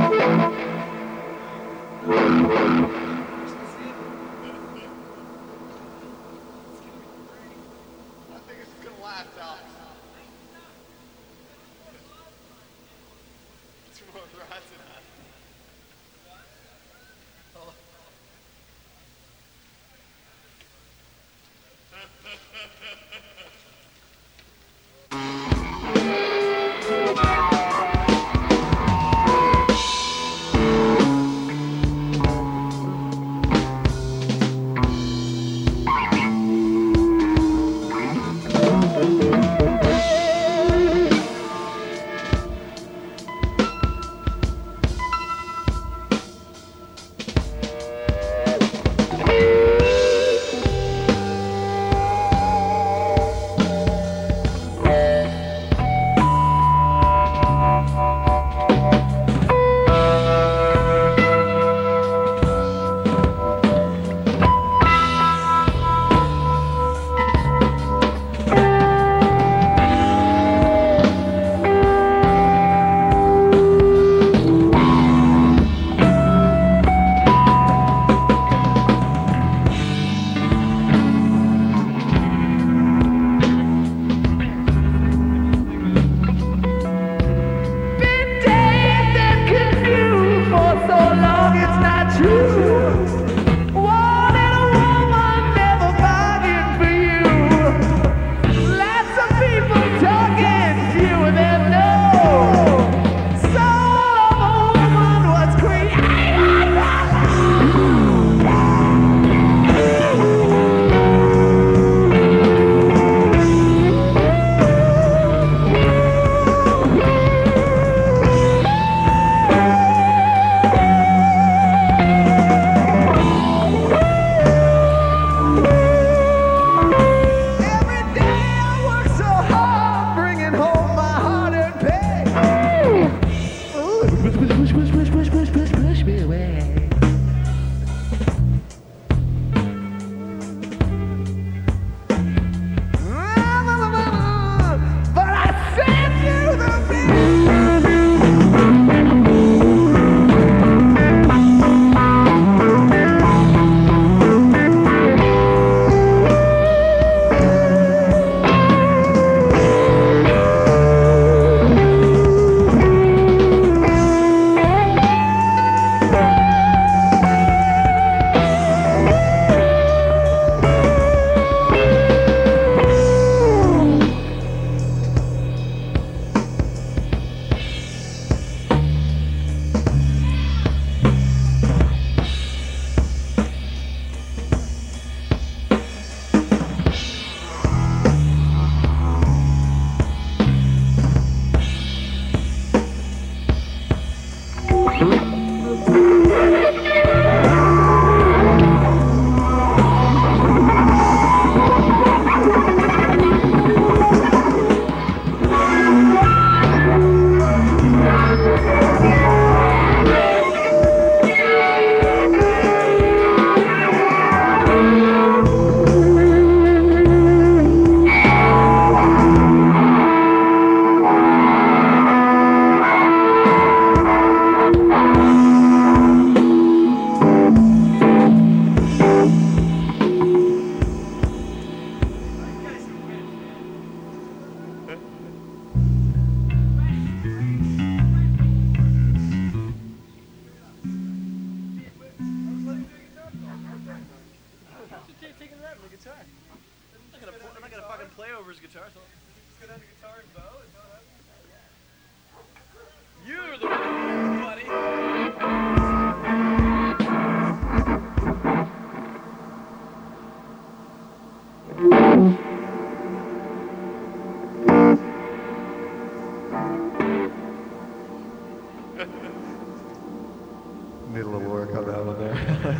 Need a little work on that one there.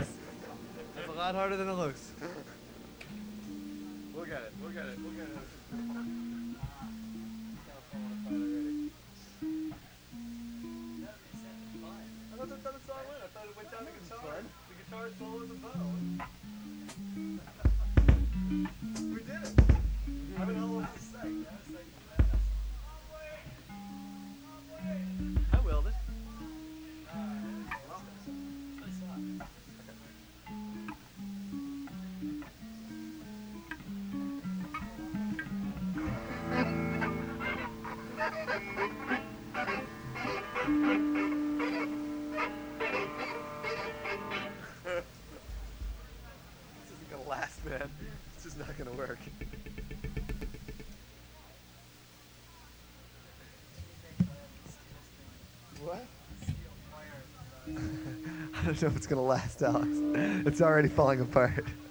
That's a lot harder than it looks. We'll get it. We'll get it. We'll get it. I thought that's how the song went. I thought it went down the guitar. The guitar solo is a bow. We did it. I mean, how long is this thing? I willed it. What? I don't know if it's gonna last, Alex. It's already falling apart.